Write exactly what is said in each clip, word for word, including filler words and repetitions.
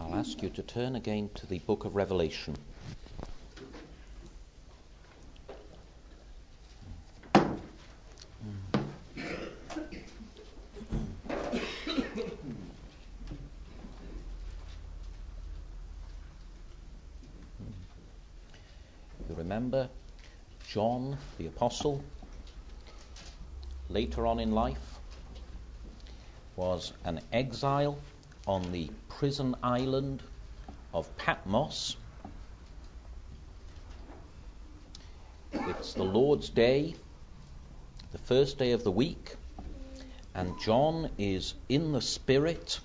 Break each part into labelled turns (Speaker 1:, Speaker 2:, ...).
Speaker 1: I'll ask you to turn again to the book of Revelation. You remember John the Apostle, later on in life, was an exile on the prison island of Patmos. It's the Lord's Day, the first day of the week, and John is in the Spirit,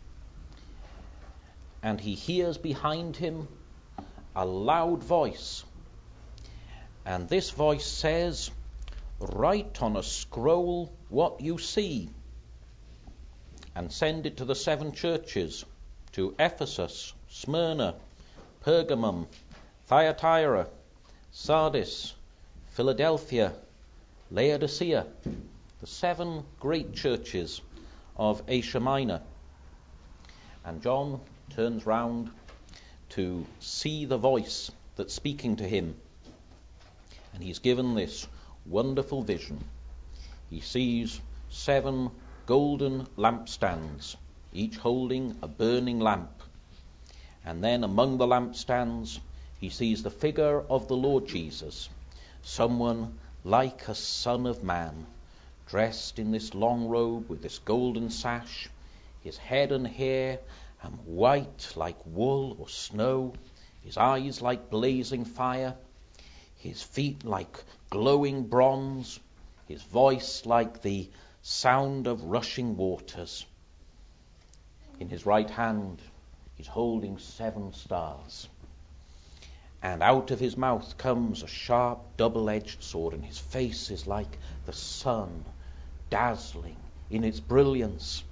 Speaker 1: and he hears behind him a loud voice, and this voice says, "Write on a scroll what you see, and send it to the seven churches, to Ephesus, Smyrna, Pergamum, Thyatira, Sardis, Philadelphia, Laodicea," the seven great churches of Asia Minor. And John turns round to see the voice that's speaking to him. And he's given this wonderful vision. He sees seven golden lampstands, each holding a burning lamp. And then among the lampstands, he sees the figure of the Lord Jesus, someone like a son of man, dressed in this long robe with this golden sash, his head and hair um, white like wool or snow, his eyes like blazing fire, his feet like glowing bronze, his voice like the sound of rushing waters. In his right hand, he's holding seven stars. And out of his mouth comes a sharp, double-edged sword, and his face is like the sun, dazzling in its brilliance.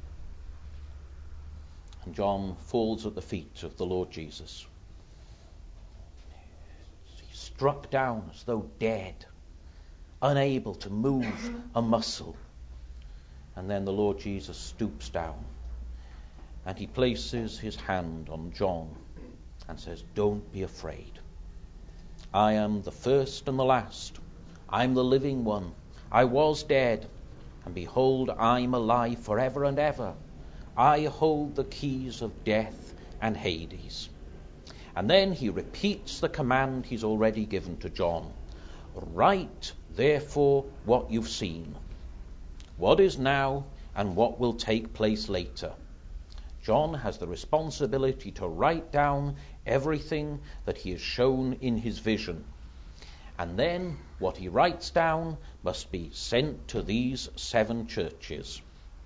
Speaker 1: And John falls at the feet of the Lord Jesus. He's struck down as though dead, unable to move a muscle. And then the Lord Jesus stoops down and he places his hand on John and says, "Don't be afraid. I am the first and the last. I'm the living one. I was dead, and behold, I'm alive forever and ever. I hold the keys of death and Hades." And then he repeats the command he's already given to John. "Write, therefore, what you've seen, what is now and what will take place later." John has the responsibility to write down everything that he is shown in his vision. And then what he writes down must be sent to these seven churches.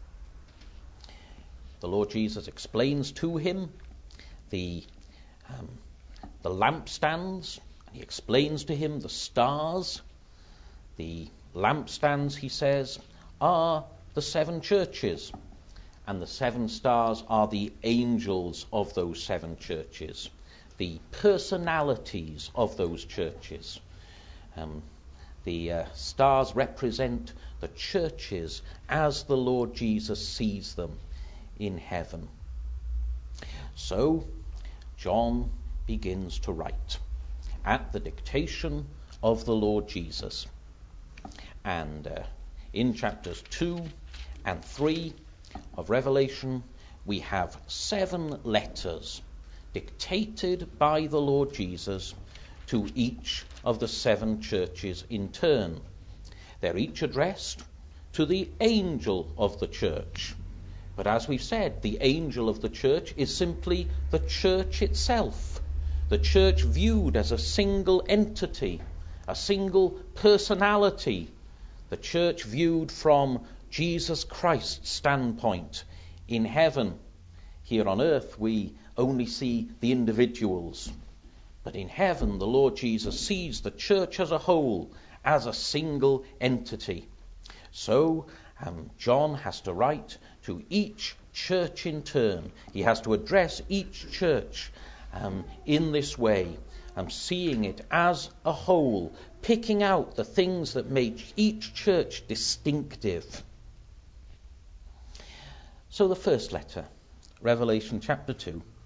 Speaker 1: The Lord Jesus explains to him the, um, the lampstands. He explains to him the stars. The lampstands, he says, are the seven churches, and the seven stars are the angels of those seven churches, the personalities of those churches. Um, the uh, stars represent the churches as the Lord Jesus sees them in heaven. So John begins to write at the dictation of the Lord Jesus. And uh, in chapters two and three of Revelation, we have seven letters dictated by the Lord Jesus to each of the seven churches in turn. They're each addressed to the angel of the church. But as we've said, the angel of the church is simply the church itself, the church viewed as a single entity, a single personality, the church viewed from Jesus Christ's standpoint. In heaven, here on earth, we only see the individuals. But in heaven, the Lord Jesus sees the church as a whole, as a single entity. So um, John has to write to each church in turn. He has to address each church um, in this way, um, seeing it as a whole, picking out the things that make each church distinctive. So the first letter, Revelation chapter two,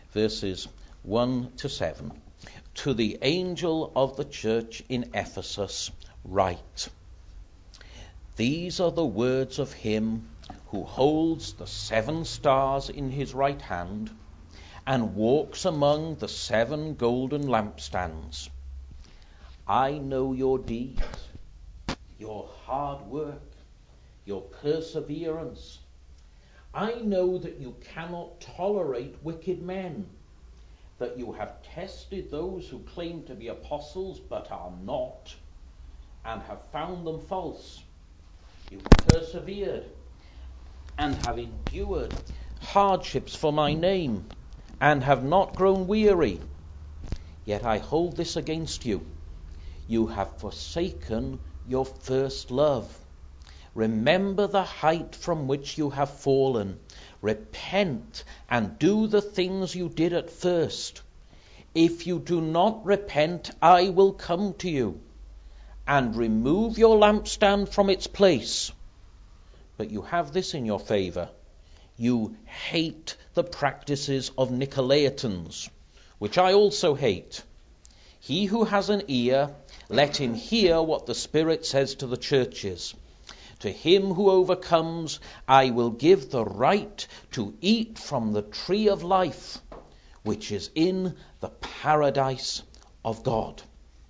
Speaker 1: verses one to seven. To the angel of the church in Ephesus write, these are the words of him who holds the seven stars in his right hand and walks among the seven golden lampstands. I know your deeds, your hard work, your perseverance. I know that you cannot tolerate wicked men, that you have tested those who claim to be apostles but are not, and have found them false. You persevered and have endured hardships for my name, and have not grown weary. Yet I hold this against you. You have forsaken your first love. Remember the height from which you have fallen. Repent and do the things you did at first. If you do not repent, I will come to you and remove your lampstand from its place. But you have this in your favor. You hate the practices of Nicolaitans, which I also hate. He who has an ear, let him hear what the Spirit says to the churches. To him who overcomes, I will give the right to eat from the tree of life, which is in the paradise of God.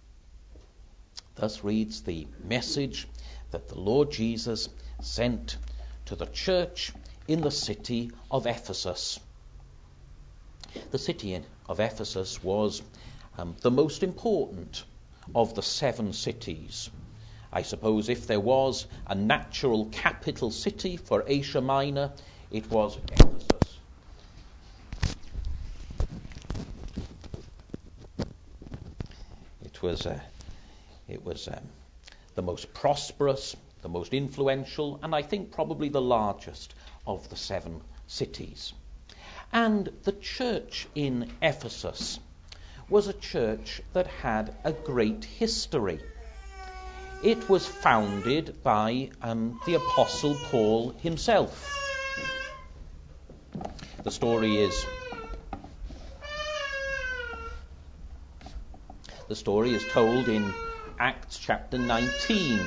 Speaker 1: Thus reads the message that the Lord Jesus sent to the church in the city of Ephesus. The city of Ephesus was um, the most important of the seven cities. I suppose if there was a natural capital city for Asia Minor, it was Ephesus. It was, uh, it was um, the most prosperous, the most influential, and I think probably the largest of the seven cities. And the church in Ephesus was a church that had a great history. It was founded by um, the Apostle Paul himself. The story is the story is told in Acts chapter nineteen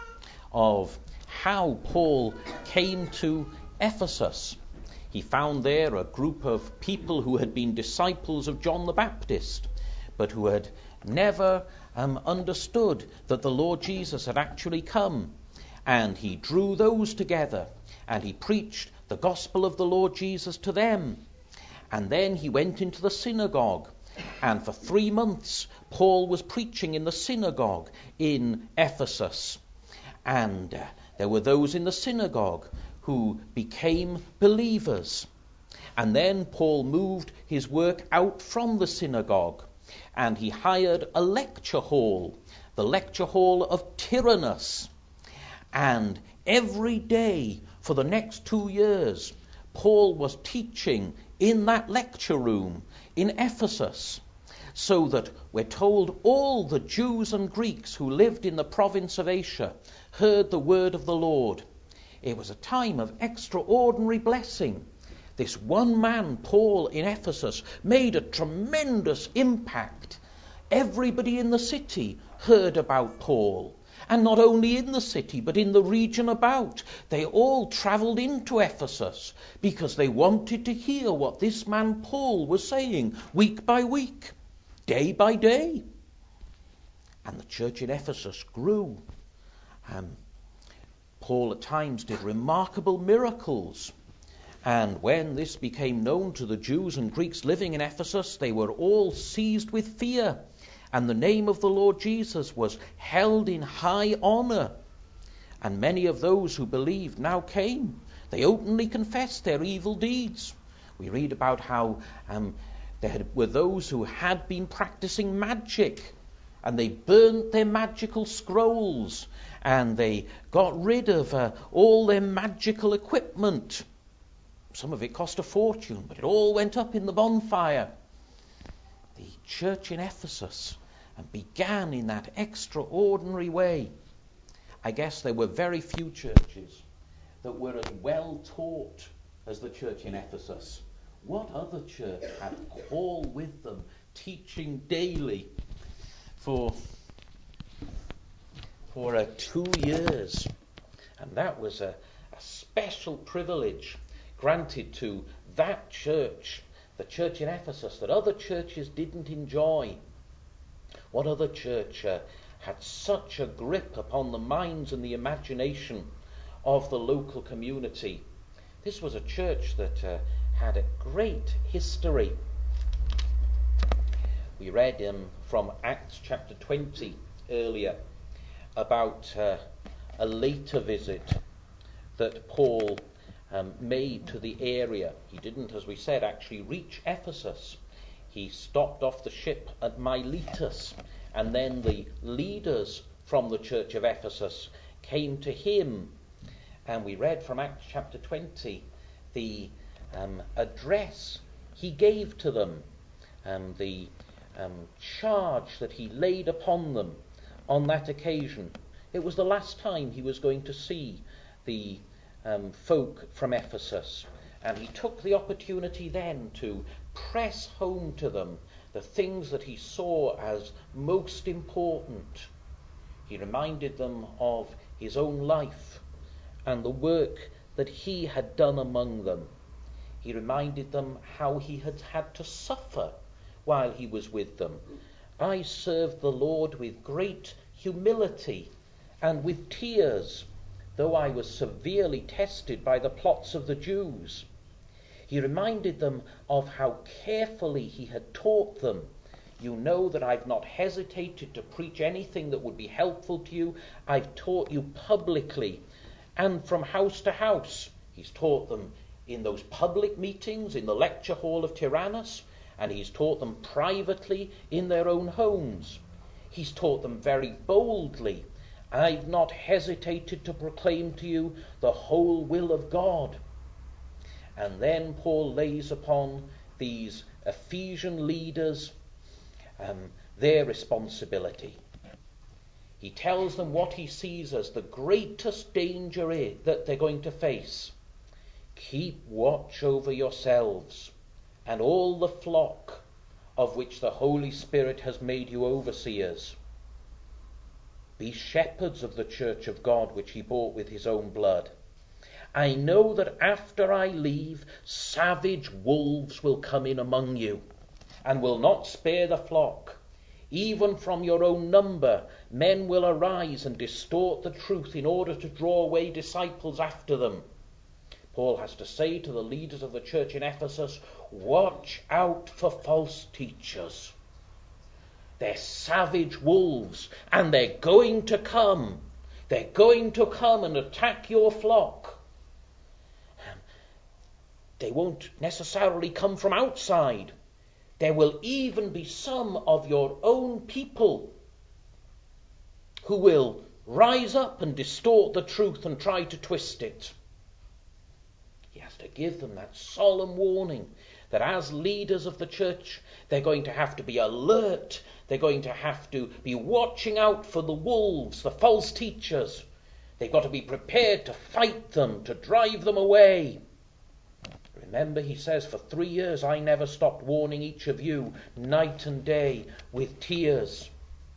Speaker 1: of how Paul came to Ephesus. He found there a group of people who had been disciples of John the Baptist, but who had never um, understood that the Lord Jesus had actually come. And he drew those together, and he preached the gospel of the Lord Jesus to them. And then he went into the synagogue, and for three months Paul was preaching in the synagogue in Ephesus. And uh, there were those in the synagogue who became believers. And then Paul moved his work out from the synagogue, and he hired a lecture hall, the lecture hall of Tyrannus. And every day for the next two years, Paul was teaching in that lecture room in Ephesus, so that we're told all the Jews and Greeks who lived in the province of Asia heard the word of the Lord. It was a time of extraordinary blessing. This one man, Paul, in Ephesus, made a tremendous impact. Everybody in the city heard about Paul. And not only in the city, but in the region about. They all travelled into Ephesus because they wanted to hear what this man Paul was saying week by week, day by day. And the church in Ephesus grew. Um, Paul at times did remarkable miracles. And when this became known to the Jews and Greeks living in Ephesus, they were all seized with fear. And the name of the Lord Jesus was held in high honor. And many of those who believed now came. They openly confessed their evil deeds. We read about how um, there were those who had been practicing magic, and they burnt their magical scrolls, and they got rid of uh, all their magical equipment. Some of it cost a fortune, but it all went up in the bonfire. The church in Ephesus and began in that extraordinary way. I guess there were very few churches that were as well taught as the church in Ephesus, What other church had Paul with them, teaching daily for, for uh, two years? And that was a, a special privilege granted to that church, the church in Ephesus, that other churches didn't enjoy. What other church uh, had such a grip upon the minds and the imagination of the local community? This was a church that uh, had a great history. We read um, from Acts chapter twenty earlier about uh, a later visit that Paul um, made to the area. He didn't, as we said, actually reach Ephesus. He stopped off the ship at Miletus, and then the leaders from the church of Ephesus came to him. And we read from Acts chapter twenty the um, address he gave to them, and the um, charge that he laid upon them on that occasion. It was the last time he was going to see the um, folk from Ephesus, and he took the opportunity then to press home to them the things that he saw as most important. He reminded them of his own life and the work that he had done among them. He reminded them how he had had to suffer while he was with them. I served the Lord with great humility and with tears, though I was severely tested by the plots of the Jews. He reminded them of how carefully he had taught them. You know that I've not hesitated to preach anything that would be helpful to you. I've taught you publicly and from house to house. He's taught them in those public meetings in the lecture hall of Tyrannus, and he's taught them privately in their own homes. He's taught them very boldly. I've not hesitated to proclaim to you the whole will of God. And then Paul lays upon these Ephesian leaders um, their responsibility. He tells them what he sees as the greatest danger is that they're going to face. Keep watch over yourselves and all the flock of which the Holy Spirit has made you overseers. Be shepherds of the church of God which he bought with his own blood. I know that after I leave, savage wolves will come in among you, and will not spare the flock. Even from your own number, men will arise and distort the truth in order to draw away disciples after them. Paul has to say to the leaders of the church in Ephesus, watch out for false teachers. They're savage wolves, and they're going to come. They're going to come and attack your flock. They won't necessarily come from outside. There will even be some of your own people who will rise up and distort the truth and try to twist it. He has to give them that solemn warning that as leaders of the church, they're going to have to be alert. They're going to have to be watching out for the wolves, the false teachers. They've got to be prepared to fight them, to drive them away. Remember, he says, for three years I never stopped warning each of you night and day with tears.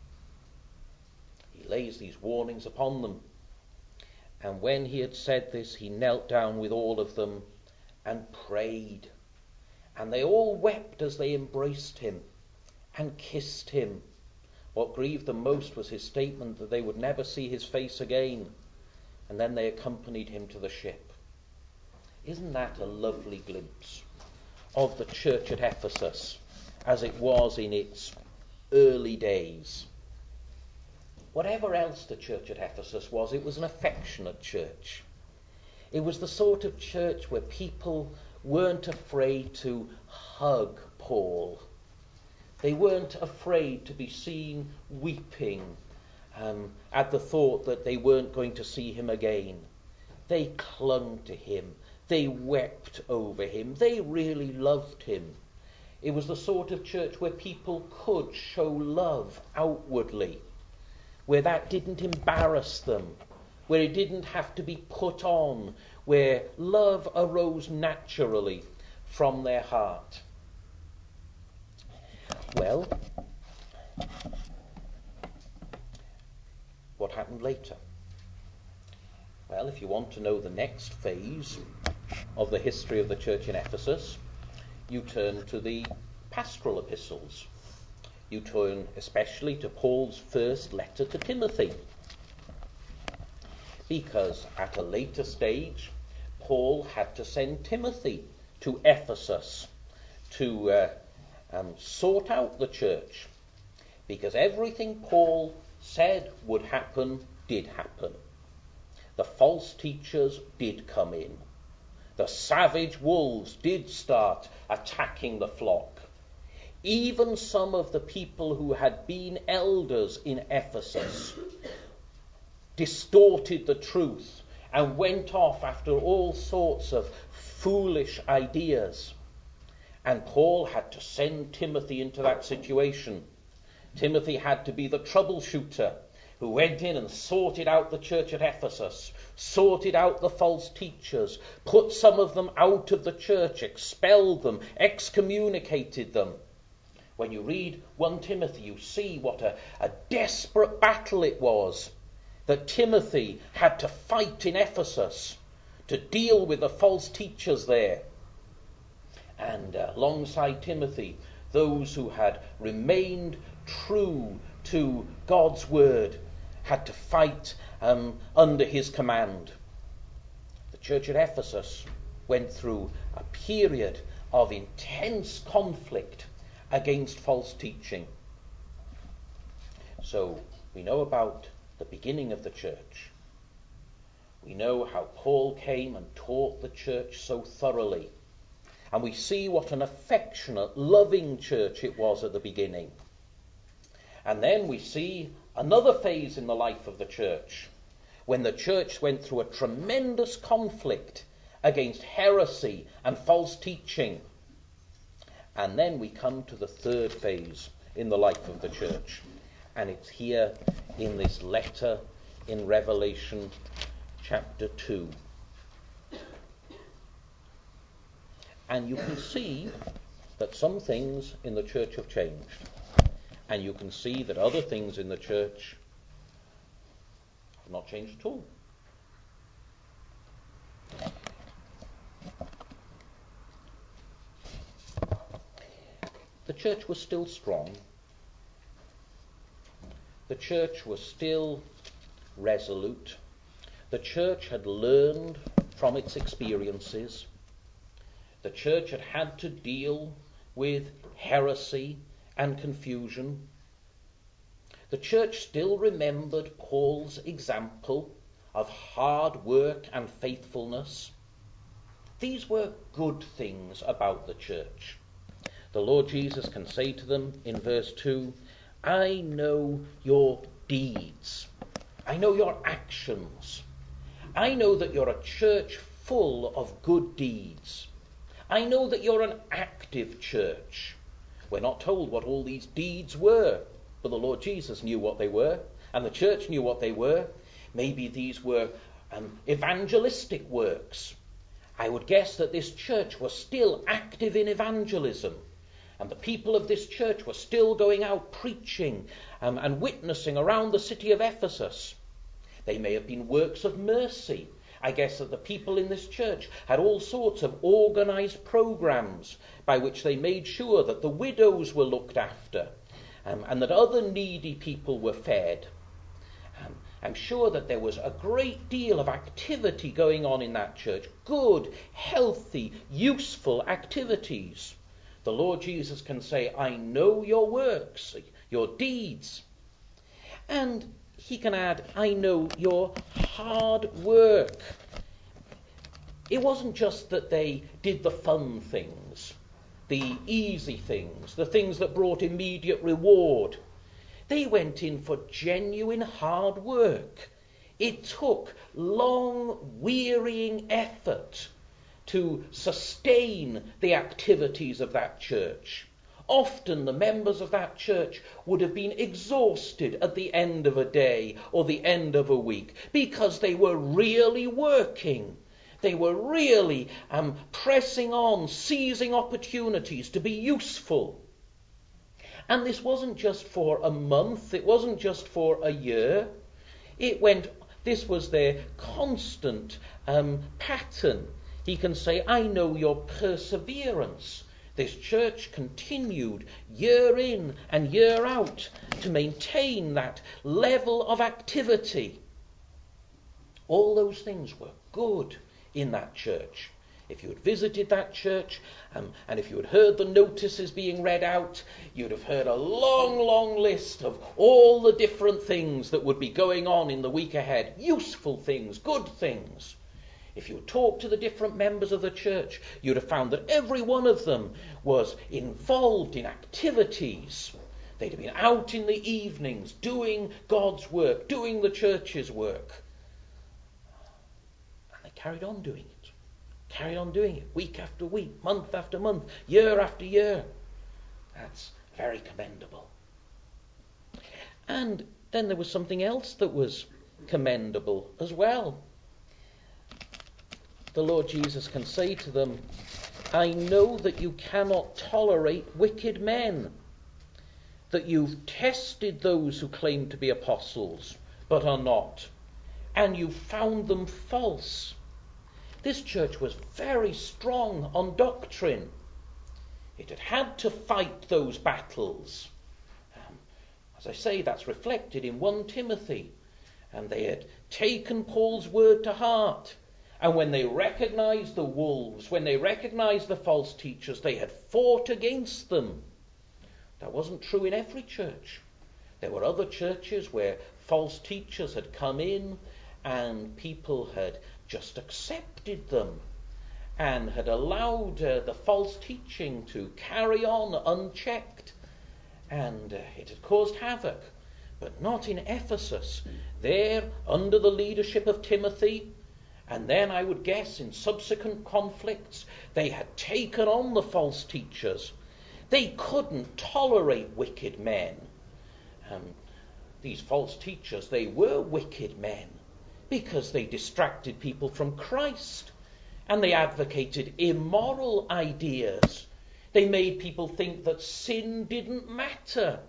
Speaker 1: He lays these warnings upon them. And when he had said this, he knelt down with all of them and prayed. And they all wept as they embraced him and kissed him. What grieved them most was his statement that they would never see his face again. And then they accompanied him to the ship. Isn't that a lovely glimpse of the church at Ephesus as it was in its early days? Whatever else the church at Ephesus was, it was an affectionate church. It was the sort of church where people weren't afraid to hug Paul. They weren't afraid to be seen weeping um, at the thought that they weren't going to see him again. They clung to him. They wept over him. They really loved him. It was the sort of church where people could show love outwardly, where that didn't embarrass them, where it didn't have to be put on, where love arose naturally from their heart. Well, what happened later? Well, if you want to know the next phase of the history of the church in Ephesus, you turn to the pastoral epistles. You turn especially to Paul's first letter to Timothy, because at a later stage, Paul had to send Timothy to Ephesus to uh, um, sort out the church, because everything Paul said would happen did happen. The false teachers did come in. The savage wolves did start attacking the flock. Even some of the people who had been elders in Ephesus distorted the truth and went off after all sorts of foolish ideas. And Paul had to send Timothy into that situation. Timothy had to be the troubleshooter who went in and sorted out the church at Ephesus, sorted out the false teachers, put some of them out of the church, expelled them, excommunicated them. When you read First Timothy, you see what a, a desperate battle it was that Timothy had to fight in Ephesus to deal with the false teachers there. And uh, alongside Timothy, those who had remained true to God's word had to fight um, under his command. The church at Ephesus went through a period of intense conflict against false teaching. So we know about the beginning of the church. We know how Paul came and taught the church so thoroughly. And we see what an affectionate, loving church it was at the beginning. And then we see another phase in the life of the church, when the church went through a tremendous conflict against heresy and false teaching. And then we come to the third phase in the life of the church. And it's here in this letter in Revelation chapter two. And you can see that some things in the church have changed. And you can see that other things in the church have not changed at all. The church was still strong. The church was still resolute. The church had learned from its experiences. The church had had to deal with heresy and confusion. The church still remembered Paul's example of hard work and faithfulness. These were good things about the church. The Lord Jesus can say to them in verse two, I know your deeds. I know your actions. I know that you're a church full of good deeds. I know that you're an active church. We're not told what all these deeds were, but the Lord Jesus knew what they were, and the church knew what they were. Maybe these were um, evangelistic works. I would guess that this church was still active in evangelism, and the people of this church were still going out preaching um, and witnessing around the city of Ephesus. They may have been works of mercy. I guess that the people in this church had all sorts of organized programs by which they made sure that the widows were looked after um, and that other needy people were fed. Um, I'm sure that there was a great deal of activity going on in that church. Good, healthy, useful activities. The Lord Jesus can say, I know your works, your deeds. And he can add, I know your hard work. It wasn't just that they did the fun things, the easy things, the things that brought immediate reward. They went in for genuine hard work. It took long, wearying effort to sustain the activities of that church. Often the members of that church would have been exhausted at the end of a day or the end of a week because they were really working. They were really um, pressing on, seizing opportunities to be useful. And this wasn't just for a month, it wasn't just for a year. It went, this was their constant um, pattern. He can say, I know your perseverance. This church continued year in and year out to maintain that level of activity. All those things were good in that church. If you had visited that church um, and if you had heard the notices being read out, you'd have heard a long, long list of all the different things that would be going on in the week ahead. Useful things, good things. If you talked to the different members of the church, you'd have found that every one of them was involved in activities. They'd have been out in the evenings doing God's work, doing the church's work. And they carried on doing it. Carried on doing it week after week, month after month, year after year. That's very commendable. And then there was something else that was commendable as well. The Lord Jesus can say to them, I know that you cannot tolerate wicked men, that you've tested those who claim to be apostles, but are not, and you found them false. This church was very strong on doctrine. It had had to fight those battles. Um, as I say, that's reflected in First Timothy. And they had taken Paul's word to heart. And when they recognized the wolves, when they recognized the false teachers, they had fought against them. That wasn't true in every church. There were other churches where false teachers had come in and people had just accepted them and had allowed uh, the false teaching to carry on unchecked. And uh, it had caused havoc. But not in Ephesus. There, under the leadership of Timothy, and then I would guess in subsequent conflicts, they had taken on the false teachers. They couldn't tolerate wicked men. Um, these false teachers, they were wicked men because they distracted people from Christ and they advocated immoral ideas. They made people think that sin didn't matter.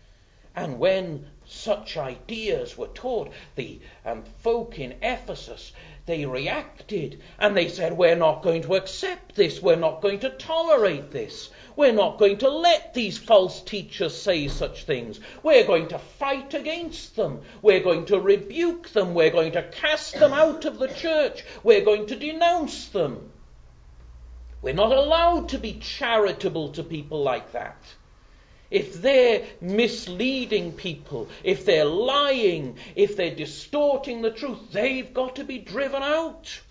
Speaker 1: And when such ideas were taught, the um, folk in Ephesus, they reacted and they said, we're not going to accept this, we're not going to tolerate this, we're not going to let these false teachers say such things, we're going to fight against them, we're going to rebuke them, we're going to cast them out of the church, we're going to denounce them. We're not allowed to be charitable to people like that. If they're misleading people, if they're lying, if they're distorting the truth, they've got to be driven out.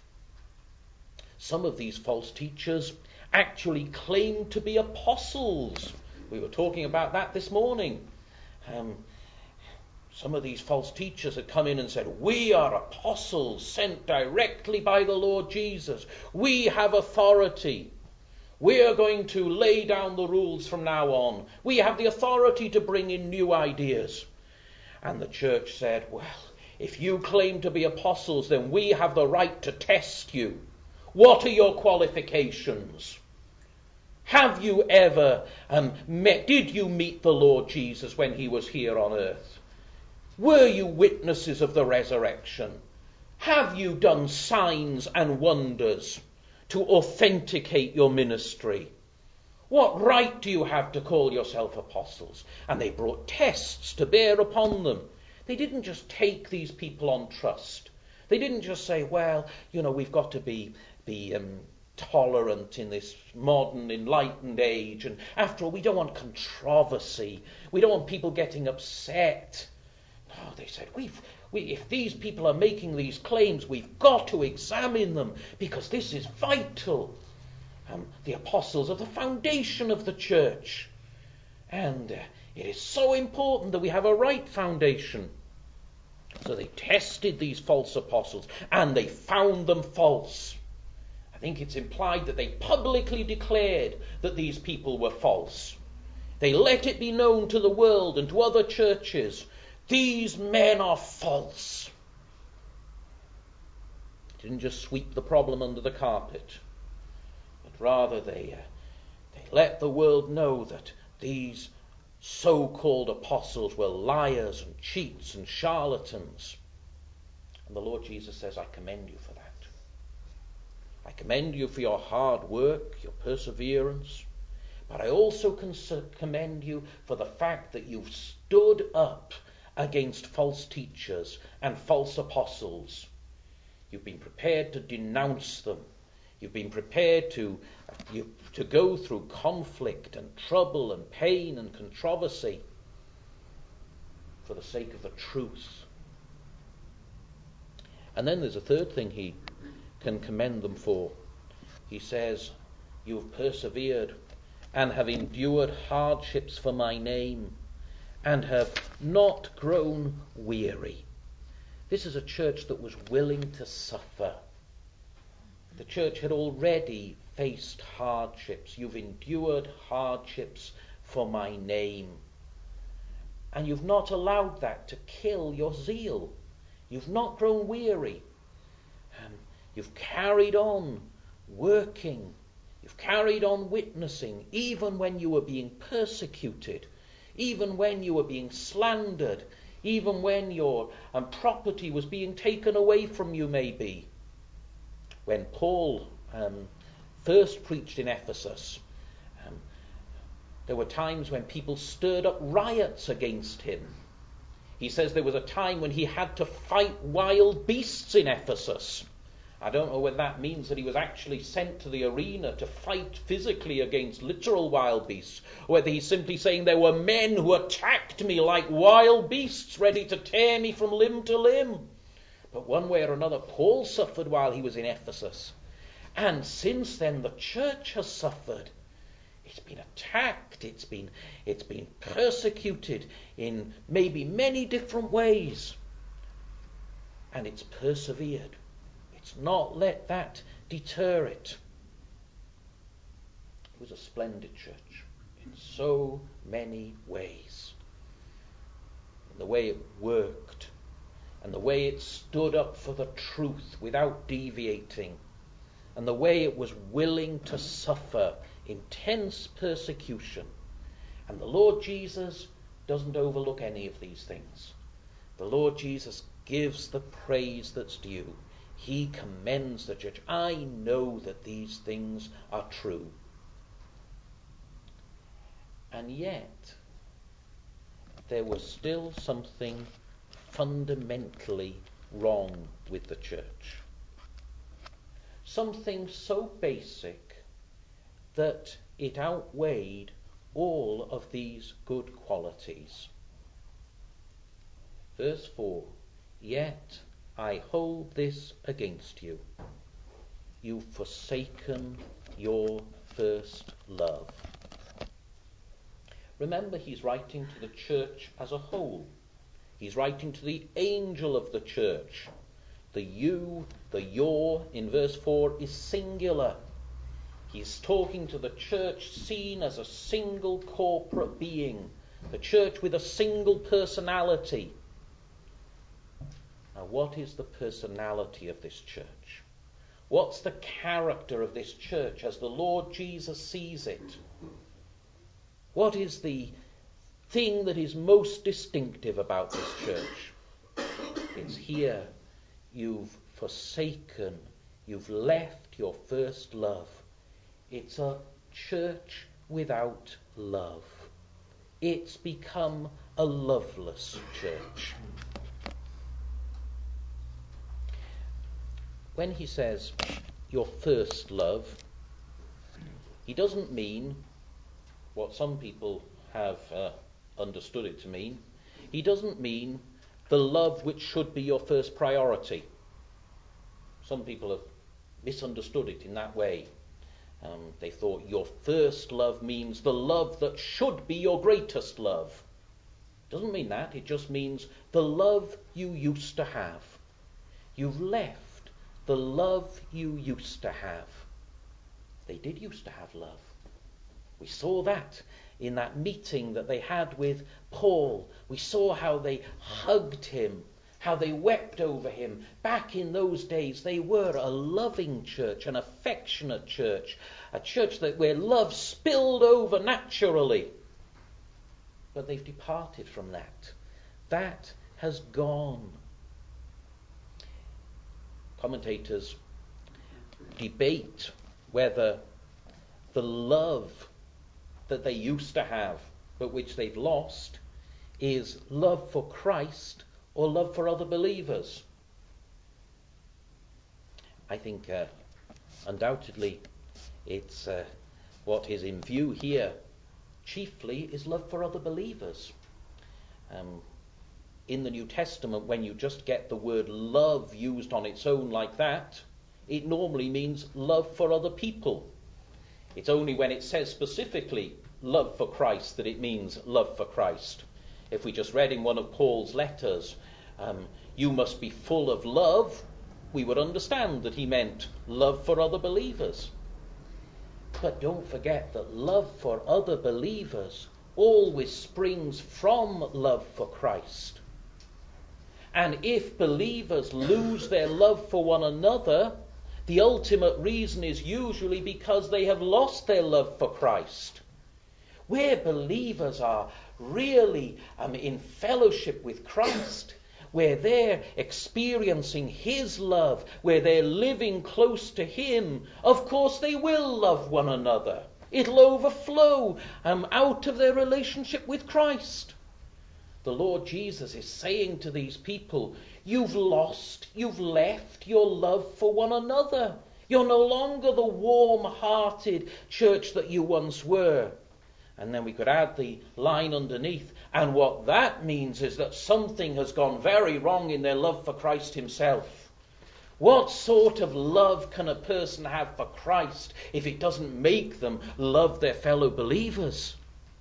Speaker 1: Some of these false teachers actually claim to be apostles. We were talking about that this morning. Um, some of these false teachers had come in and said, we are apostles sent directly by the Lord Jesus. We have authority. We are going to lay down the rules from now on. We have the authority to bring in new ideas. And the church said, well, if you claim to be apostles, then we have the right to test you. What are your qualifications? Have you ever um, met, did you meet the Lord Jesus when he was here on earth? Were you witnesses of the resurrection? Have you done signs and wonders to authenticate your ministry? What right do you have to call yourself apostles? And they brought tests to bear upon them. They didn't just take these people on trust. They didn't just say, well, you know, we've got to be, be um, tolerant in this modern, enlightened age. And after all, we don't want controversy. We don't want people getting upset. No, they said, we've We, if these people are making these claims, we've got to examine them because this is vital. Um, the apostles are the foundation of the church. And uh, it is so important that we have a right foundation. So they tested these false apostles and they found them false. I think it's implied that they publicly declared that these people were false. They let it be known to the world and to other churches, these men are false. They didn't just sweep the problem under the carpet, but rather they, uh, they let the world know that these so-called apostles were liars and cheats and charlatans. And the Lord Jesus says, I commend you for that. I commend you for your hard work, your perseverance, but I also cons- commend you for the fact that you've stood up against false teachers and false apostles. You've been prepared to denounce them. You've been prepared to, you, to go through conflict and trouble and pain and controversy for the sake of the truth. And then there's a third thing he can commend them for. He says, you have persevered and have endured hardships for my name and have not grown weary. This is a church that was willing to suffer. The church had already faced hardships. You've endured hardships for my name. And you've not allowed that to kill your zeal. You've not grown weary. Um, you've carried on working. You've carried on witnessing, even when you were being persecuted, even when you were being slandered, even when your um, property was being taken away from you, maybe. When Paul um, first preached in Ephesus, um, there were times when people stirred up riots against him. He says there was a time when he had to fight wild beasts in Ephesus. I don't know whether that means that he was actually sent to the arena to fight physically against literal wild beasts, or whether he's simply saying there were men who attacked me like wild beasts, ready to tear me from limb to limb. But one way or another, Paul suffered while he was in Ephesus. And since then, the church has suffered. It's been attacked, it's been, it's been persecuted in maybe many different ways. And it's persevered. It's not let that deter it. It was a splendid church in so many ways. In the way it worked, and the way it stood up for the truth without deviating, and the way it was willing to suffer intense persecution. And the Lord Jesus doesn't overlook any of these things. The Lord Jesus gives the praise that's due. He commends the church. I know that these things are true. And yet, there was still something fundamentally wrong with the church. Something so basic that it outweighed all of these good qualities. Verse four, yet I hold this against you. You've forsaken your first love. Remember, he's writing to the church as a whole. He's writing to the angel of the church. The you, the your in verse four is singular. He's talking to the church seen as a single corporate being, the church with a single personality. Now, what is the personality of this church? What's the character of this church as the Lord Jesus sees it? What is the thing that is most distinctive about this church? It's here. You've forsaken, you've left your first love. It's a church without love. It's become a loveless church. When he says your first love, he doesn't mean what some people have uh, understood it to mean. He doesn't mean the love which should be your first priority. Some people have misunderstood it in that way. Um, they thought your first love means the love that should be your greatest love. It doesn't mean that. It just means the love you used to have. You've left the love you used to have. They did used to have love. We saw that in that meeting that they had with Paul. We saw how they hugged him how they wept over him. Back in those days, they were a loving church, an affectionate church, a church that where love spilled over naturally. But they've departed from that. That has gone. Commentators debate whether the love that they used to have, but which they've lost, is love for Christ or love for other believers. I think uh, undoubtedly it's uh, what is in view here chiefly is love for other believers. Um, in the New Testament, when you just get the word love used on its own like that, it normally means love for other people. It's only when it says specifically love for Christ that it means love for Christ. If we just read in one of Paul's letters, um, you must be full of love, we would understand that he meant love for other believers. But don't forget that love for other believers always springs from love for Christ. And if believers lose their love for one another, the ultimate reason is usually because they have lost their love for Christ. Where believers are really um, in fellowship with Christ, where they're experiencing his love, where they're living close to him, of course they will love one another. It'll overflow um, out of their relationship with Christ. The Lord Jesus is saying to these people, you've lost, you've left your love for one another. You're no longer the warm-hearted church that you once were. And then we could add the line underneath, and what that means is that something has gone very wrong in their love for Christ himself. What sort of love can a person have for Christ if it doesn't make them love their fellow believers?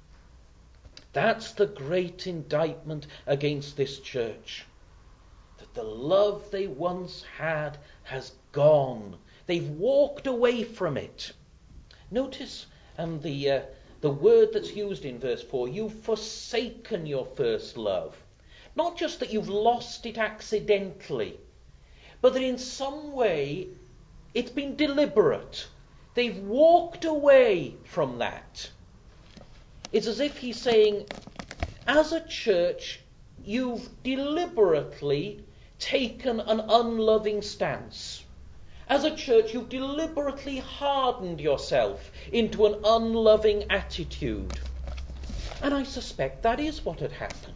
Speaker 1: That's the great indictment against this church. That the love they once had has gone. They've walked away from it. Notice um, the, uh, the word that's used in verse four. You've forsaken your first love. Not just that you've lost it accidentally, but that in some way it's been deliberate. They've walked away from that. It's as if he's saying, as a church, you've deliberately taken an unloving stance. As a church, you've deliberately hardened yourself into an unloving attitude. And I suspect that is what had happened.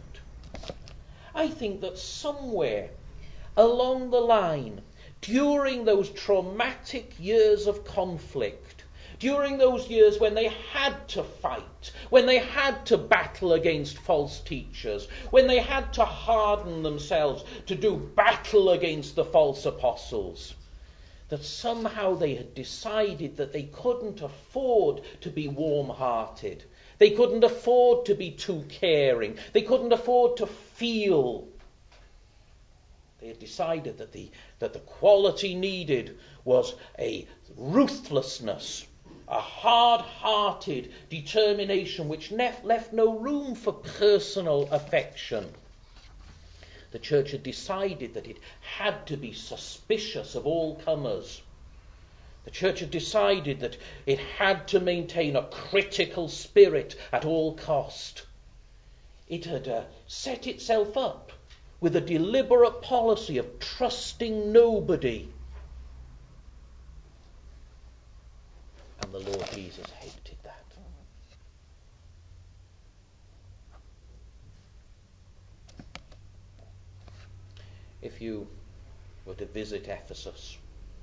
Speaker 1: I think that somewhere along the line, during those traumatic years of conflict, during those years when they had to fight, when they had to battle against false teachers, when they had to harden themselves to do battle against the false apostles, that somehow they had decided that they couldn't afford to be warm-hearted. They couldn't afford to be too caring. They couldn't afford to feel. They had decided that the, that the quality needed was a ruthlessness, a hard-hearted determination which nef- left no room for personal affection. The church had decided that it had to be suspicious of all comers. The church had decided that it had to maintain a critical spirit at all cost. It had uh, set itself up with a deliberate policy of trusting nobody. And the Lord Jesus hated that. If you were to visit Ephesus,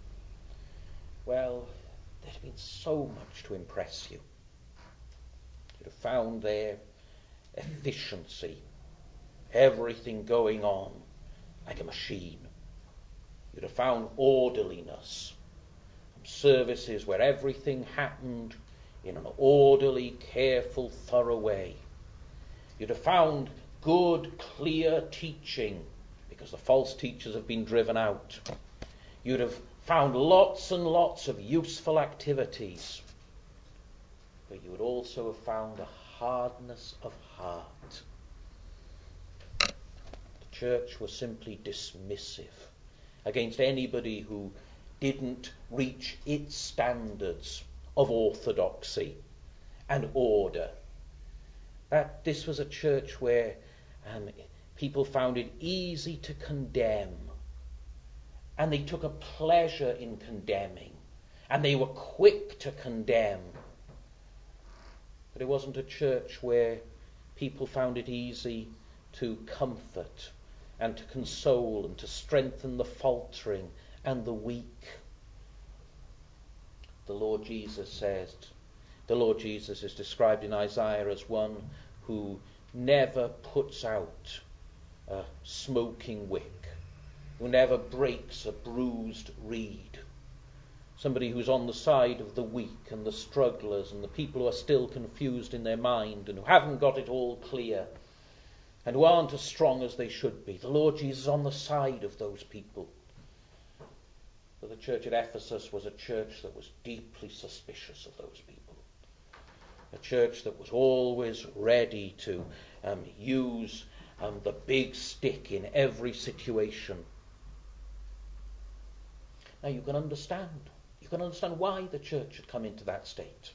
Speaker 1: well, there'd have been so much to impress you. You'd have found there efficiency, everything going on like a machine. You'd have found orderliness, services where everything happened in an orderly, careful, thorough way. You'd have found good, clear teaching because the false teachers have been driven out. You'd have found lots and lots of useful activities. But you would also have found a hardness of heart. The church was simply dismissive against anybody who didn't reach its standards of orthodoxy and order. That this was a church where um, people found it easy to condemn, and they took a pleasure in condemning, and they were quick to condemn. But it wasn't a church where people found it easy to comfort and to console and to strengthen the faltering and the weak. The Lord Jesus says, the Lord Jesus is described in Isaiah as one who never puts out a smoking wick, who never breaks a bruised reed. Somebody who's on the side of the weak and the strugglers and the people who are still confused in their mind and who haven't got it all clear and who aren't as strong as they should be. The Lord Jesus is on the side of those people. But the church at Ephesus was a church that was deeply suspicious of those people. A church that was always ready to um, use um, the big stick in every situation. Now you can understand. You can understand why the church had come into that state.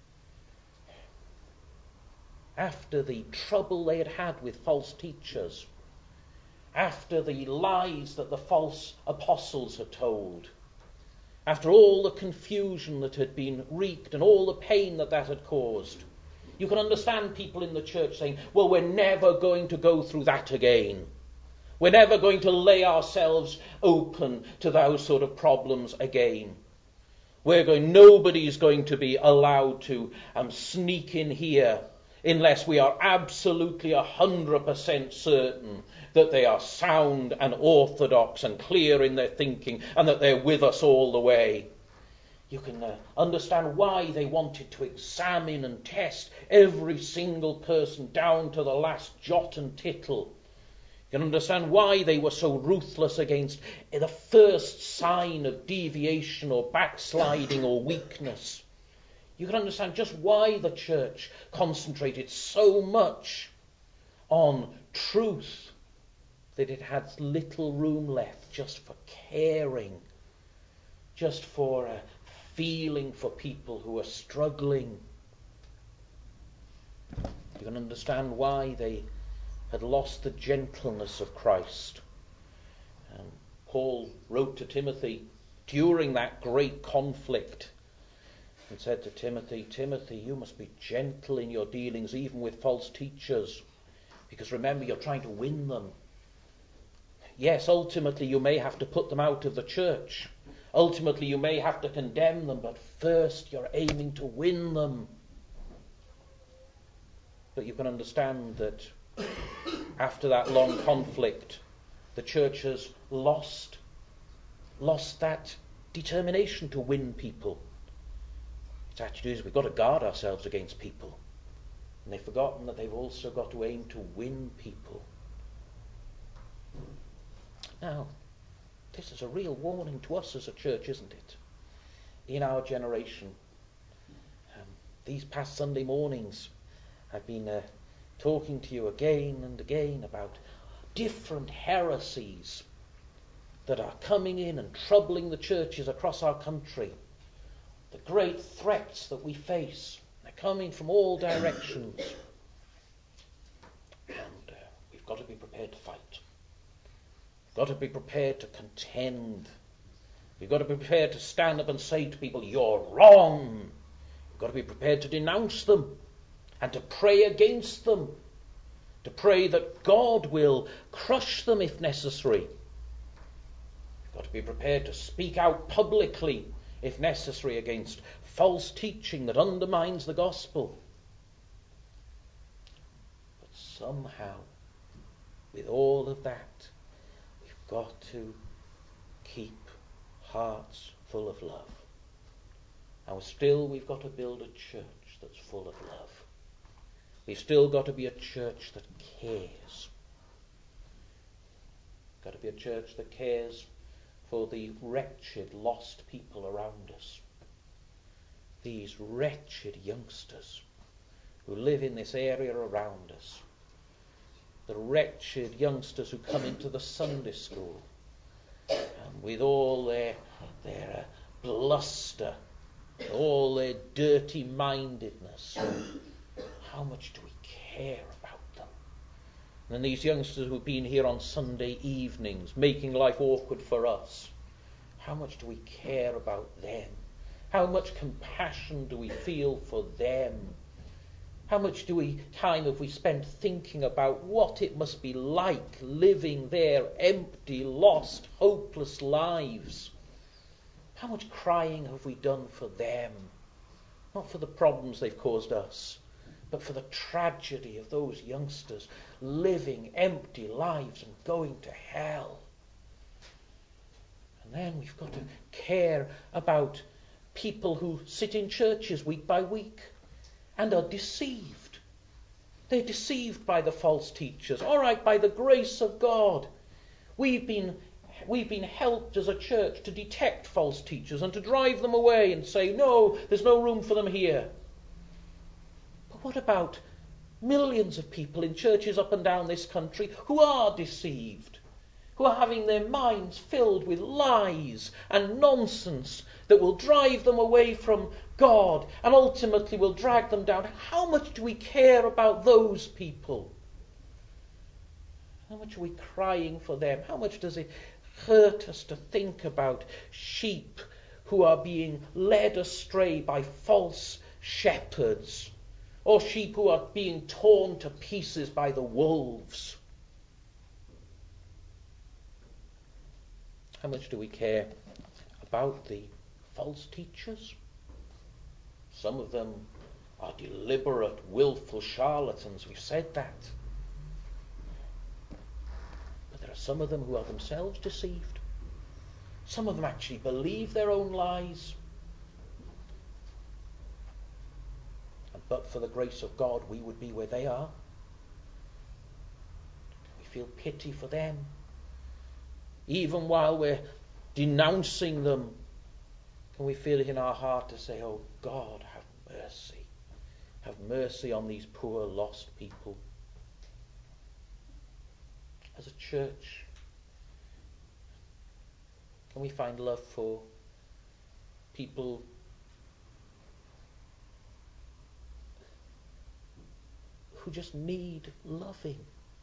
Speaker 1: After the trouble they had had with false teachers, after the lies that the false apostles had told, after all the confusion that had been wreaked and all the pain that that had caused, you can understand people in the church saying, well, we're never going to go through that again. We're never going to lay ourselves open to those sort of problems again. We're going, nobody's going to be allowed to um, sneak in here unless we are absolutely one hundred percent certain that they are sound and orthodox and clear in their thinking and that they're with us all the way. You can uh, understand why they wanted to examine and test every single person down to the last jot and tittle. You can understand why they were so ruthless against the first sign of deviation or backsliding or weakness. You can understand just why the church concentrated so much on truth that it had little room left just for caring, just for uh, feeling for people who are struggling. You can understand why they had lost the gentleness of Christ. Um, Paul wrote to Timothy during that great conflict and said to Timothy, Timothy, you must be gentle in your dealings even with false teachers, because remember, you're trying to win them. Yes, ultimately you may have to put them out of the church. Ultimately you may have to condemn them, but first you're aiming to win them. But you can understand that after that long conflict, the church has lost, lost that determination to win people. Its attitude is we've got to guard ourselves against people. And they've forgotten that they've also got to aim to win people. Now, this is a real warning to us as a church, isn't it? In our generation. Um, these past Sunday mornings, I've been uh, talking to you again and again about different heresies that are coming in and troubling the churches across our country. The great threats that we face. They're coming from all directions. And uh, we've got to be prepared to fight. We've got to be prepared to contend. We've got to be prepared to stand up and say to people, you're wrong. We've got to be prepared to denounce them and to pray against them. To pray that God will crush them if necessary. We've got to be prepared to speak out publicly if necessary against false teaching that undermines the gospel. But somehow, with all of that, we've got to keep hearts full of love. And still we've got to build a church that's full of love. We've still got to be a church that cares. Got to be a church that cares for the wretched, lost people around us. These wretched youngsters who live in this area around us. the wretched youngsters who come into the Sunday school, and with all their, their uh, bluster, all their dirty mindedness, how much do we care about them? And these youngsters who've been here on Sunday evenings, making life awkward for us, how much do we care about them? How much compassion do we feel for them? How much do we time have we spent thinking about what it must be like living their empty, lost, hopeless lives? How much crying have we done for them? Not for the problems they've caused us, but for the tragedy of those youngsters living empty lives and going to hell. And then we've got to care about people who sit in churches week by week and are deceived. They're deceived by the false teachers. All right, by the grace of God, we've been we've been helped as a church to detect false teachers and to drive them away and say, no, there's no room for them here. But what about millions of people in churches up and down this country who are deceived, who are having their minds filled with lies and nonsense that will drive them away from God and ultimately will drag them down? How much do we care about those people? How much are we crying for them? How much does it hurt us to think about sheep who are being led astray by false shepherds, or sheep who are being torn to pieces by the wolves? How much do we care about the false teachers? Some of them are deliberate, willful charlatans. We've said that. But there are some of them who are themselves deceived. Some of them actually believe their own lies. And but for the grace of God, we would be where they are. We feel pity for them. Even while we're denouncing them, can we feel it in our heart to say, oh God, have mercy. Have mercy on these poor lost people. As a church, can we find love for people who just need loving?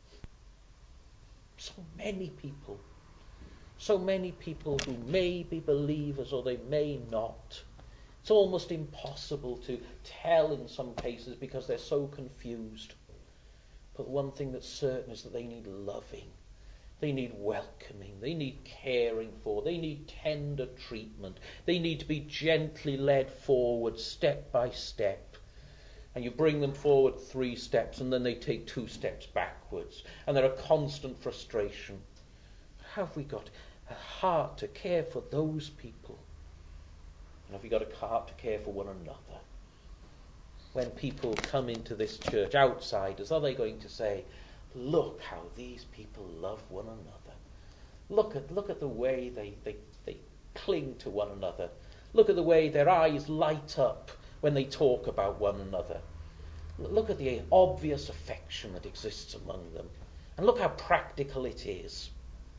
Speaker 1: So many people. So many people who may be believers or they may not. It's almost impossible to tell in some cases because they're so confused. But one thing that's certain is that they need loving. They need welcoming. They need caring for. They need tender treatment. They need to be gently led forward step by step. And you bring them forward three steps and then they take two steps backwards. And they're a constant frustration. Have we got a heart to care for those people? And have we got a heart to care for one another? When people come into this church, outsiders, are they going to say, look how these people love one another. Look at look at the way they, they, they cling to one another. Look at the way their eyes light up when they talk about one another. Look at the obvious affection that exists among them. And look how practical it is.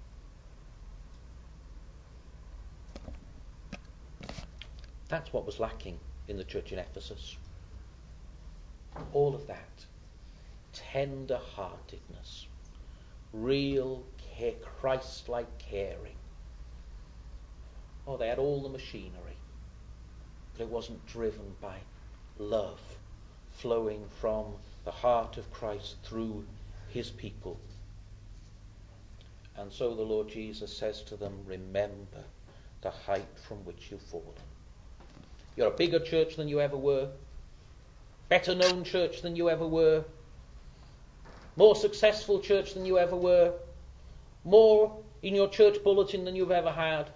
Speaker 1: That's what was lacking in the church in Ephesus. All of that. Tender-heartedness. Real care, Christ-like caring. Oh, they had all the machinery. But it wasn't driven by love flowing from the heart of Christ through his people. And so the Lord Jesus says to them, remember the height from which you've fallen. You're a bigger church than you ever were. Better known church than you ever were. More successful church than you ever were. More in your church bulletin than you've ever had.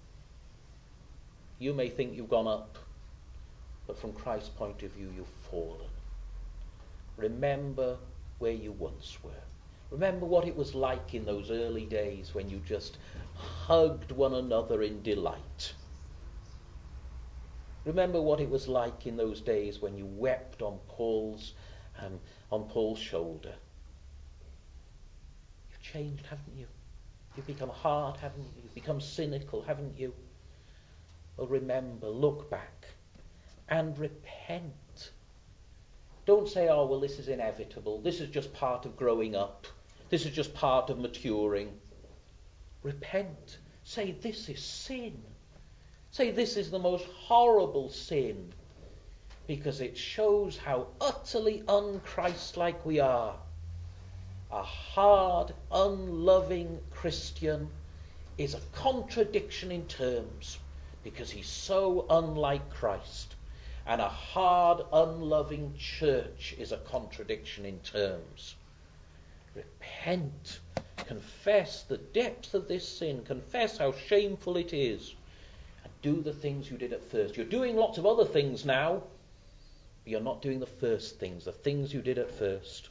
Speaker 1: You may think you've gone up, but from Christ's point of view, you've fallen. Remember where you once were. Remember what it was like in those early days when you just hugged one another in delight. Remember what it was like in those days when you wept on Paul's um, on Paul's shoulder. changed, haven't you? You've become hard, haven't you? You've become cynical, haven't you? Well, remember, look back and repent. Don't say, oh, well, this is inevitable. This is just part of growing up. This is just part of maturing. Repent. Say, this is sin. Say, this is the most horrible sin, because it shows how utterly un-Christ-like we are. A hard, unloving Christian is a contradiction in terms, because he's so unlike Christ. And a hard, unloving church is a contradiction in terms. Repent. Confess the depth of this sin. Confess how shameful it is. And do the things you did at first. You're doing lots of other things now, but you're not doing the first things, the things you did at first.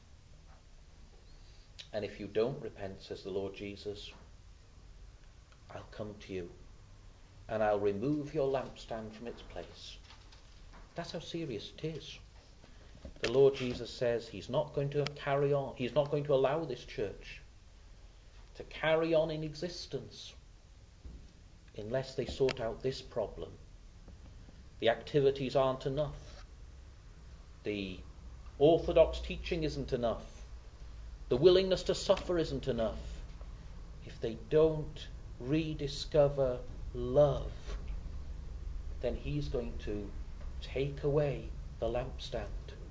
Speaker 1: And if you don't repent, says the Lord Jesus, I'll come to you and I'll remove your lampstand from its place. That's how serious it is. The Lord Jesus says he's not going to carry on, he's not going to allow this church to carry on in existence unless they sort out this problem. The activities aren't enough. The orthodox teaching isn't enough. The willingness to suffer isn't enough. If they don't rediscover love, then he's going to take away the lampstand.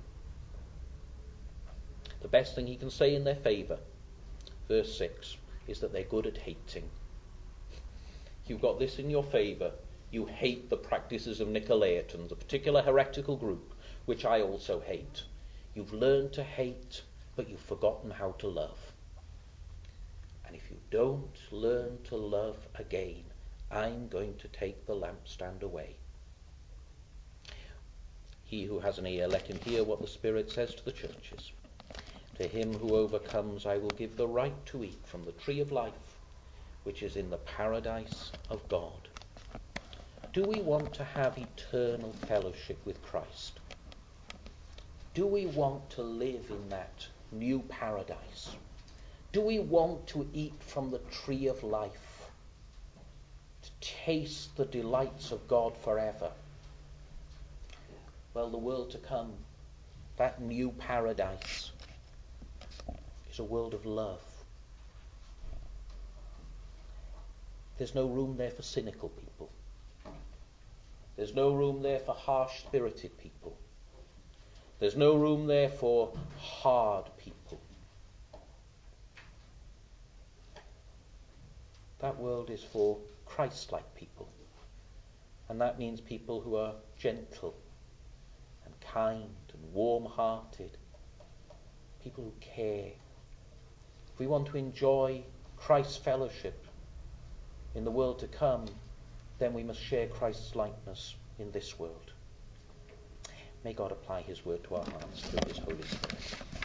Speaker 1: The best thing he can say in their favour, verse six, is that they're good at hating. You've got this in your favour. You hate the practices of Nicolaitans, a particular heretical group, which I also hate. You've learned to hate, but you've forgotten how to love. And if you don't learn to love again, I'm going to take the lampstand away. He who has an ear, let him hear what the Spirit says to the churches. To him who overcomes, I will give the right to eat from the tree of life, which is in the paradise of God. Do we want to have eternal fellowship with Christ? Do we want to live in that new paradise? Do we want to eat from the tree of life? To taste the delights of God forever? Well, the world to come, that new paradise, is a world of love. There's no room there for cynical people. There's no room there for harsh-spirited people. There's no room there for hard people. That world is for Christ-like people. And that means people who are gentle and kind and warm-hearted. People who care. If we want to enjoy Christ's fellowship in the world to come, then we must share Christ's likeness in this world. May God apply his word to our hearts through his Holy Spirit.